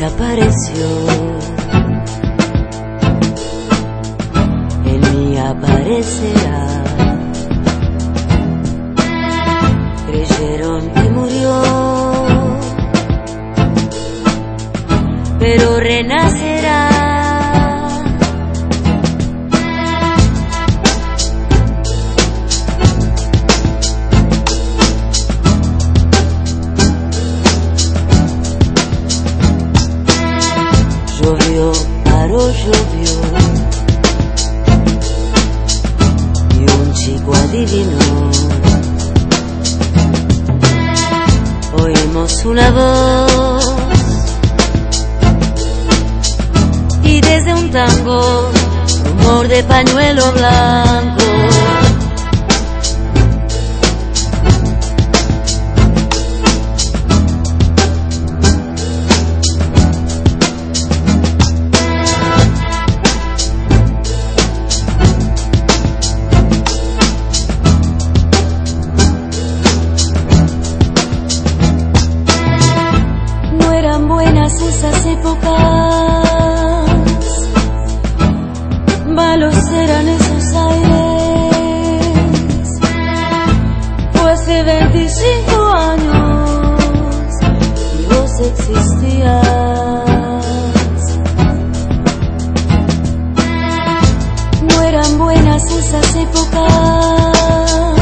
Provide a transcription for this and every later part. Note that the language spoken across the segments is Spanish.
desapareció, en mí aparecerá. Creyeron que murió, pero renacerá. Llovió, paró, llovió, y un chico adivinó. Oímos una voz, y desde un tango, rumor de pañuelo blanco. Esas épocas, malos eran esos aires. Fue hace 25 años y vos existías. No eran buenas esas épocas,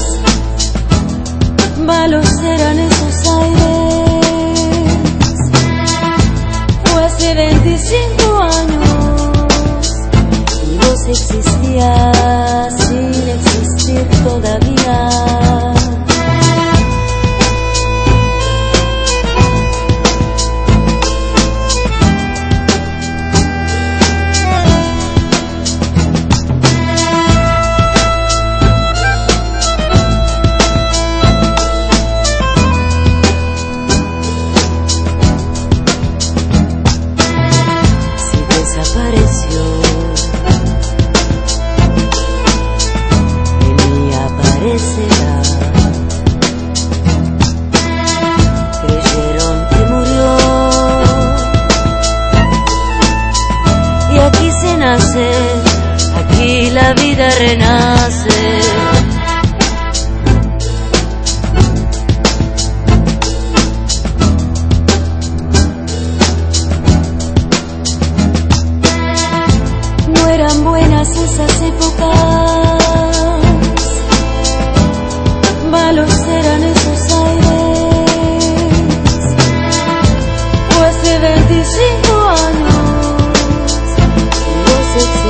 malos eran esos aires. Hace 25 años y vos existías sin existir todavía. Desapareció, en mí aparecerá. Creyeron que murió, y aquí se nace, aquí la vida renace. No eran buenas esas épocas, malos eran esos aires. Fue hace 25 años y vos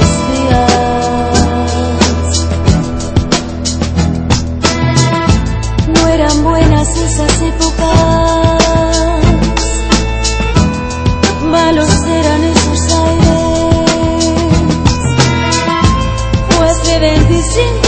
existías. No eran buenas esas épocas, malos eran esos aires. 25